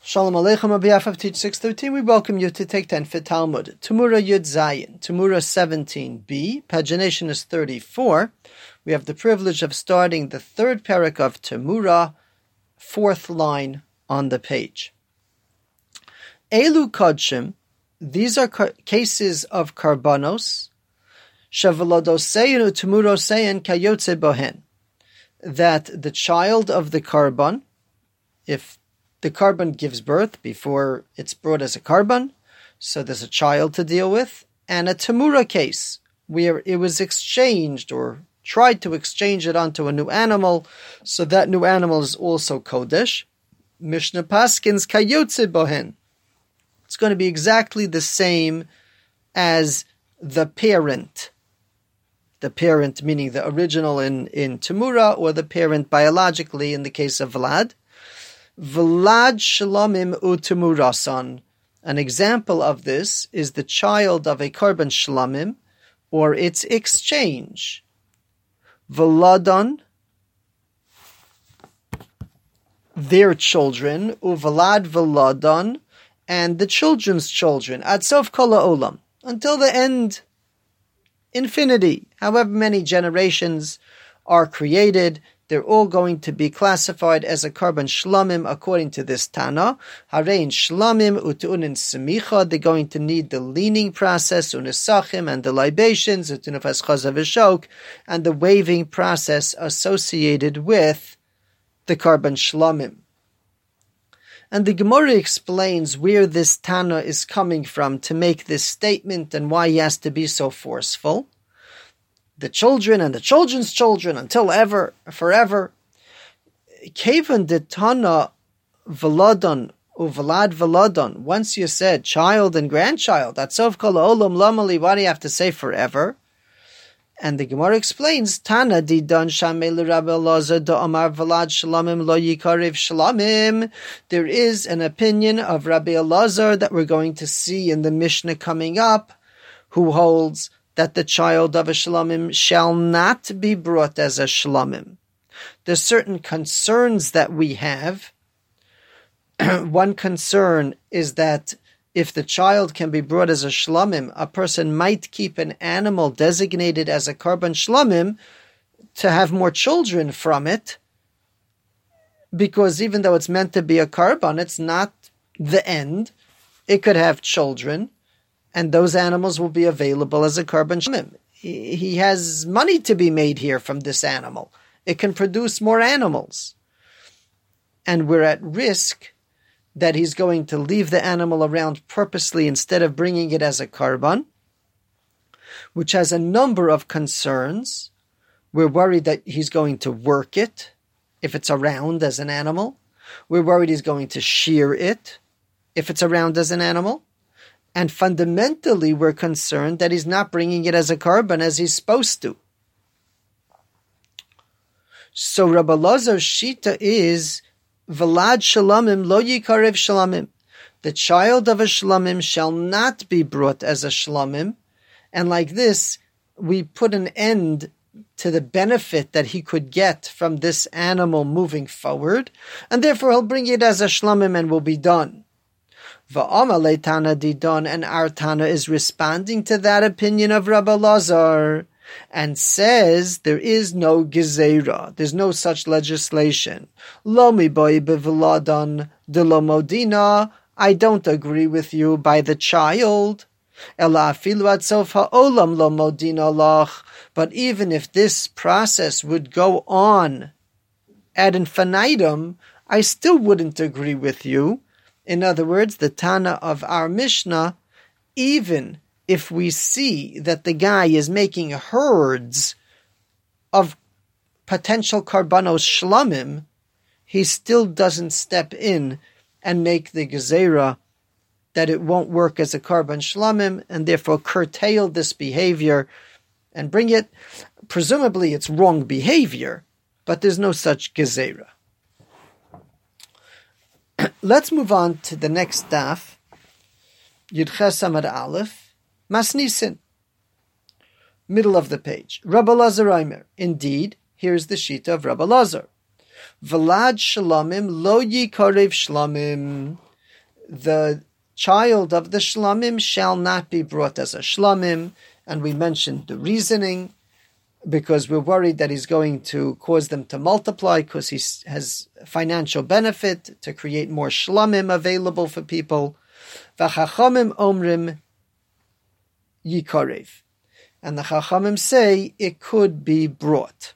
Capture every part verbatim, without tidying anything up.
Shalom Aleichem. On behalf of Teach six thirteen, we welcome you to Take ten for Talmud. Tamura Yud Zayin, Tamura seventeen b, pagination is thirty-four. We have the privilege of starting the third parak of Tamura, fourth line on the page. Elu Kodshim, these are ca- cases of karbanos, Shavalodosein Tumurosein Kayotze Bohen, that the child of the karban, if the karban gives birth before it's brought as a karban, so there's a child to deal with, and a tamura case where it was exchanged or tried to exchange it onto a new animal, so that new animal is also kodesh. Mishnah Paskins kayotze bohen. It's going to be exactly the same as the parent. The parent meaning the original in, in tamura, or the parent biologically in the case of Vlad. Vlad Shalomim Utamurasan. An example of this is the child of a karban Shalomim, or its exchange. Vladon, their children, Uvalad Vladon, and the children's children, Ad Sof Kol Olam, until the end, infinity. However many generations are created, they're all going to be classified as a karban shlamim according to this Tana. Harein shlamim utunin semicha. They're going to need the leaning process, unisachim, and the libations, utunafas chazav v'shok, and the waving process associated with the karban shlamim. And the Gemara explains where this Tana is coming from to make this statement and why he has to be so forceful. The children and the children's children until ever, forever. Kevan de Tana Veladon uvalad Veladon. Once you said child and grandchild, that's of kol olam lamali. Why do you have to say forever? And the Gemara explains Tana di don shamei Rabbi Elazar do amar Velad shlamim lo yikarev shlamim. There is an opinion of Rabbi Elazar that we're going to see in the Mishnah coming up, who holds that the child of a shlamim shall not be brought as a shlamim. There's certain concerns that we have. One concern is that if the child can be brought as a shlamim, a person might keep an animal designated as a karban shlamim to have more children from it, because even though it's meant to be a karban, it's not the end. It could have children, and those animals will be available as a karban shlamim. He, he has money to be made here from this animal. It can produce more animals. And we're at risk that he's going to leave the animal around purposely instead of bringing it as a karban, which has a number of concerns. We're worried that he's going to work it if it's around as an animal. We're worried he's going to shear it if it's around as an animal. And fundamentally, we're concerned that he's not bringing it as a karban as he's supposed to. So Rabbi Elazar's shita is Velad shlamim lo yikarev shlamim. The child of a shlamim shall not be brought as a shlamim. And like this, we put an end to the benefit that he could get from this animal moving forward. And therefore, he'll bring it as a shlamim and will be done. Va'amale Tana Didon, and our Tana is responding to that opinion of Rabbi Elazar and says there is no gezeira, there's no such legislation. Lo mi boi bevladon de lo modina, I don't agree with you by the child. Ela afilu ad sof ha'olam lo modina lach, but even if this process would go on ad infinitum, I still wouldn't agree with you. In other words, the Tana of our Mishnah, even if we see that the guy is making herds of potential karbanos shlamim, he still doesn't step in and make the gezerah that it won't work as a karban shlamim, and therefore curtail this behavior and bring it. Presumably it's wrong behavior, but there's no such gezerah. Let's move on to the next daf, Yud Ches Amud Aleph, Masnisin, middle of the page. Rabbi Elazar Omer. Indeed, here's the shita of Rabbi Elazar. Velad shlamim lo yikarev shlamim. the child of the shlamim shall not be brought as a shlamim, and we mentioned the reasoning, because we're worried that he's going to cause them to multiply because he has financial benefit to create more shlamim available for people. V'chachamim omrim yikarev. And the chachamim say it could be brought.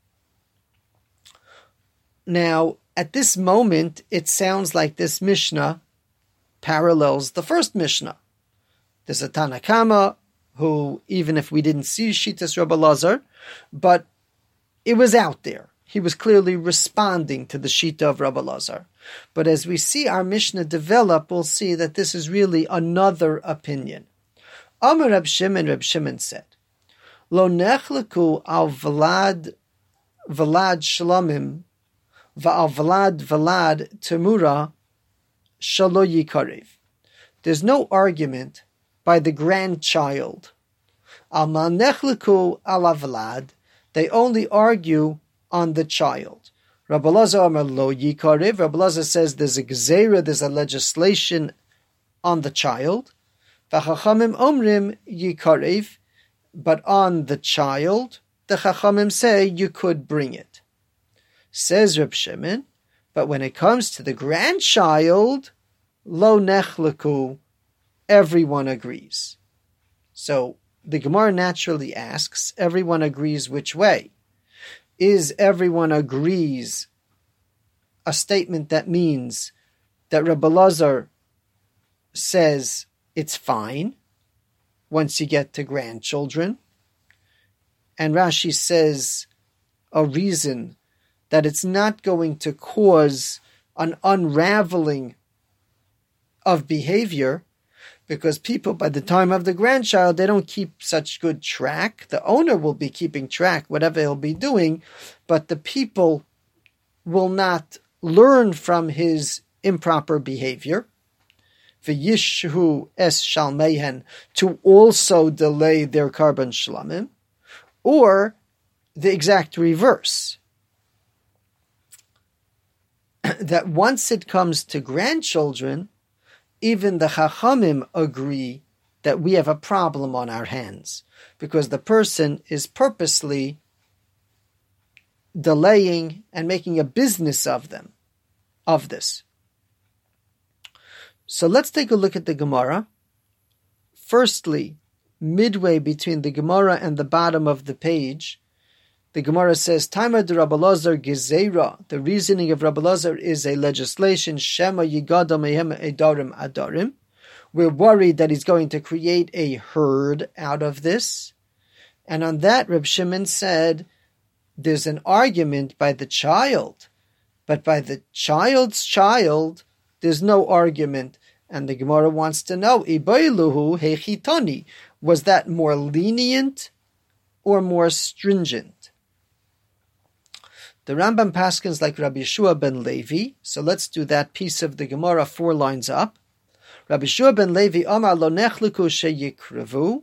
Now, at this moment, it sounds like this Mishnah parallels the first Mishnah. There's a Tana Kama who, even if we didn't see Shitas Rabbi Lazar, but it was out there. He was clearly responding to the Shita of Rabbi Lazar. But as we see our Mishnah develop, we'll see that this is really another opinion. Amar Reb Shimon, Reb Shimon said, Lo nechleku al vlad vlad shlamim va'al vlad vlad temura shalo yikarev. There's no argument by the grandchild. Al nechleku al vlad. They only argue on the child. Rabbi Lazar Amar lo yikarev. Rabbi Lazar says there's a gzeira, there's a legislation on the child. V'chachamim omrim yikarev. But on the child, the Chachamim say you could bring it. Says Reb Shimon, but when it comes to the grandchild, lo nechleku, everyone agrees. So the Gemara naturally asks, everyone agrees which way? Is everyone agrees a statement that means that Rabbi Lazar says it's fine once you get to grandchildren, and Rashi says a reason that it's not going to cause an unraveling of behavior, because people, by the time of the grandchild, they don't keep such good track. The owner will be keeping track, whatever he'll be doing, but the people will not learn from his improper behavior. V'yishu es shalmeihen, to also delay their carbon shlamim, or the exact reverse. That once it comes to grandchildren, even the Chachamim agree that we have a problem on our hands, because the person is purposely delaying and making a business of them, of this. So let's take a look at the Gemara. Firstly, midway between the Gemara and the bottom of the page, the Gemara says, Taima de Rabbi Lazar Gezeira. The reasoning of Rabbi Lazar is a legislation, Shema Yigada Mehem Edarim Adarim. We're worried that he's going to create a herd out of this. And on that, Reb Shimon said, there's an argument by the child, but by the child's child, there's no argument. And the Gemara wants to know, Ibailuhu hechitani, was that more lenient or more stringent? The Rambam paskins like Rabbi Yeshua ben Levi, so let's do that piece of the Gemara four lines up. Rabbi Yeshua ben Levi, Amar lo nechliku sheyikrevu.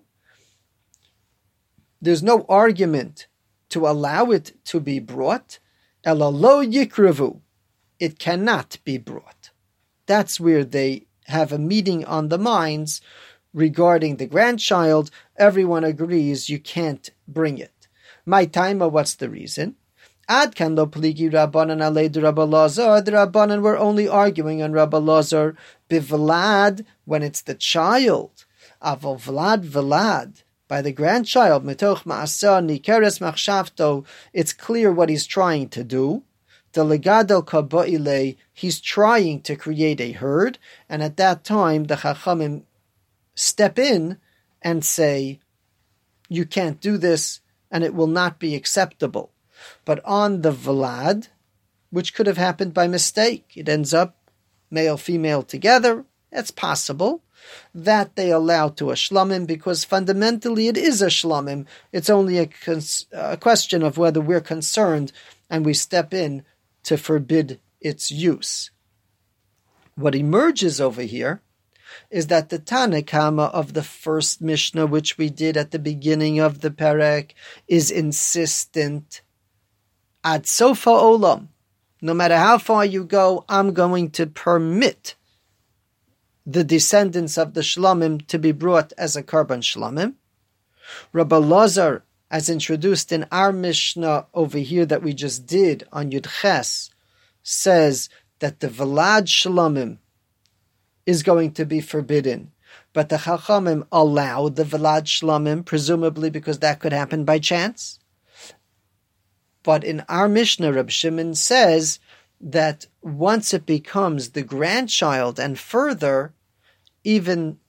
There's no argument to allow it to be brought. Ela lo yikrevu. It cannot be brought. That's where they have a meeting on the minds regarding the grandchild. Everyone agrees you can't bring it. My timer, what's the reason? Ad kan lo pligi Rabbanan alei de Rabbi Lazar. The Rabbanan were only arguing on Rabbi Lazar bivlad, when it's the child. Avol vlad vlad, by the grandchild. Metoch ma'asa nikeres machshavto. It's clear what he's trying to do. Delegadel kaba'ile, he's trying to create a herd, and at that time the Chachamim step in and say, you can't do this, and it will not be acceptable. But on the Vlad, which could have happened by mistake, it ends up male-female together, that's possible, that they allow to a shlamim, because fundamentally it is a shlamim. It's only a, cons- a question of whether we're concerned and we step in to forbid its use. What emerges over here is that the Tana Kama of the first Mishnah, which we did at the beginning of the Perek, is insistent. Ad sofa olam, no matter how far you go, I'm going to permit the descendants of the Shlomim to be brought as a Karban Shlomim. Rabbi Lazar, as introduced in our Mishnah over here that we just did on Yud Ches, says that the Velad Shlomim is going to be forbidden, but the Chachamim allow the Velad Shlomim, presumably because that could happen by chance. But in our Mishnah, Reb Shimon says that once it becomes the grandchild and further, even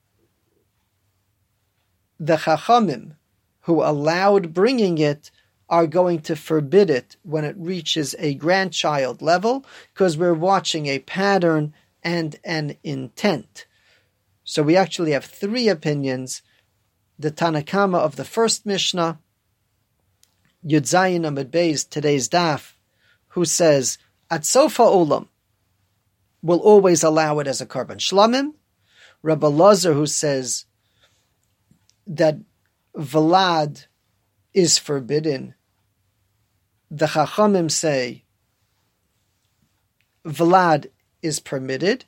the Chachamim who allowed bringing it are going to forbid it when it reaches a grandchild level, because we're watching a pattern and an intent. So we actually have three opinions. The Tanakama of the first Mishnah, Yud Zayin Amud Beis, today's daf, who says, at Sofa Olam, will always allow it as a Karban Shlomim. Rabbi Lazar, who says that Velad is forbidden. The Chachamim say Velad is permitted.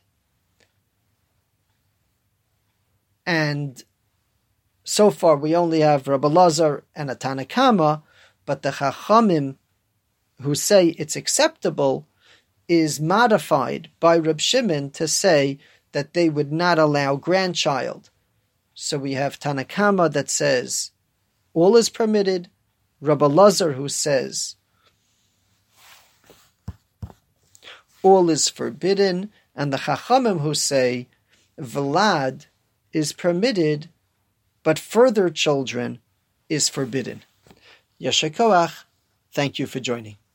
And so far we only have Rabbi Lazar and a Tanakama, but the Chachamim who say it's acceptable is modified by Reb Shimon to say that they would not allow grandchild. So we have Tanakama that says all is permitted, Rabbi Lazar who says all is forbidden, and the Chachamim who say Velad is permitted, but further children is forbidden. Yasher Koach, thank you for joining.